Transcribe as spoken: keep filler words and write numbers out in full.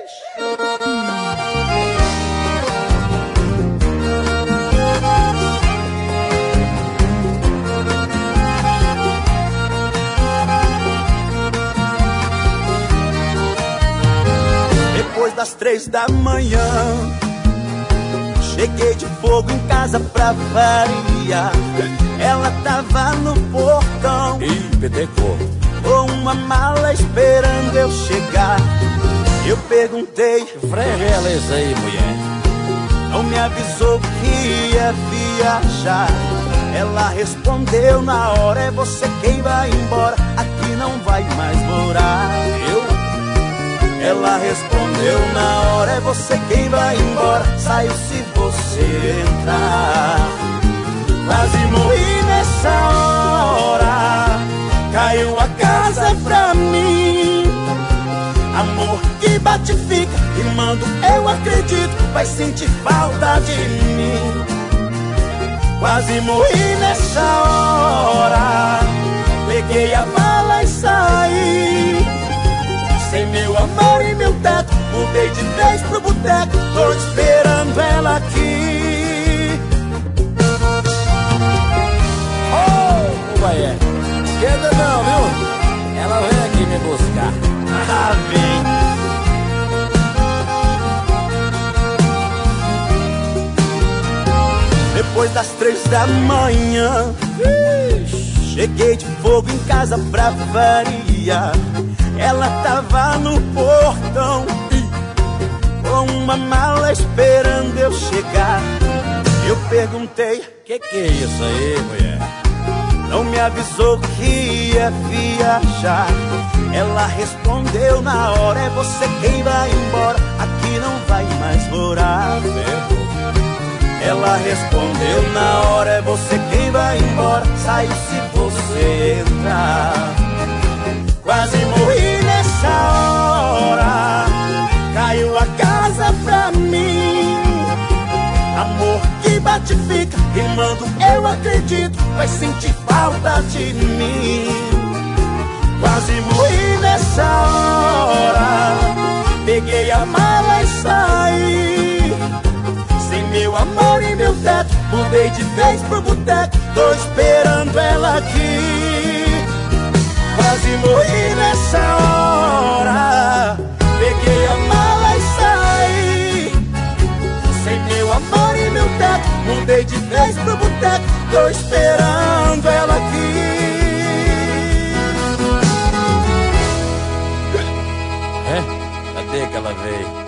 Depois das três da manhã, cheguei de fogo em casa pra variar. Ela tava no portão, Ih, petecou, com uma mala esperando eu chegar. Eu perguntei, revela isso aí, mulher. não me avisou que ia viajar. Ela respondeu na hora, é você quem vai embora, aqui não vai mais morar. Eu? Ela respondeu na hora, é você quem vai embora, saio se você entrar. Quase morri nessa hora, caiu a casa pra mim. Amor que bate e fica, rimando eu acredito, vai sentir falta de mim. Quase morri nessa hora, peguei a mala e saí. Sem meu amor e meu teto, mudei de vez pro boteco, tô esperando ela aqui. Ô, Bahia, esquenta não, viu? Ela vem aqui me buscar. Ah, vem. Depois das três da manhã, cheguei de fogo em casa pra variar. Ela tava no portão, com uma mala esperando eu chegar. Eu perguntei, Que que é isso aí, mulher? não me avisou que ia viajar. Ela respondeu na hora, é você quem vai embora, aqui não vai mais morar. Ela respondeu na hora, é você quem vai embora, sai se você entrar. Quase morri nessa hora, caiu a casa pra mim. Amor que bate e fica, rimando eu acredito, vai sentir falta de mim. Quase morri nessa hora, peguei a mala e saí. Sem meu amor e meu teto, mudei de vez pro boteco, tô esperando ela aqui. Quase morri nessa hora, peguei a mala e saí. Sem meu amor e meu teto, mudei de vez pro boteco, tô esperando ela aqui. É? Cadê que ela veio?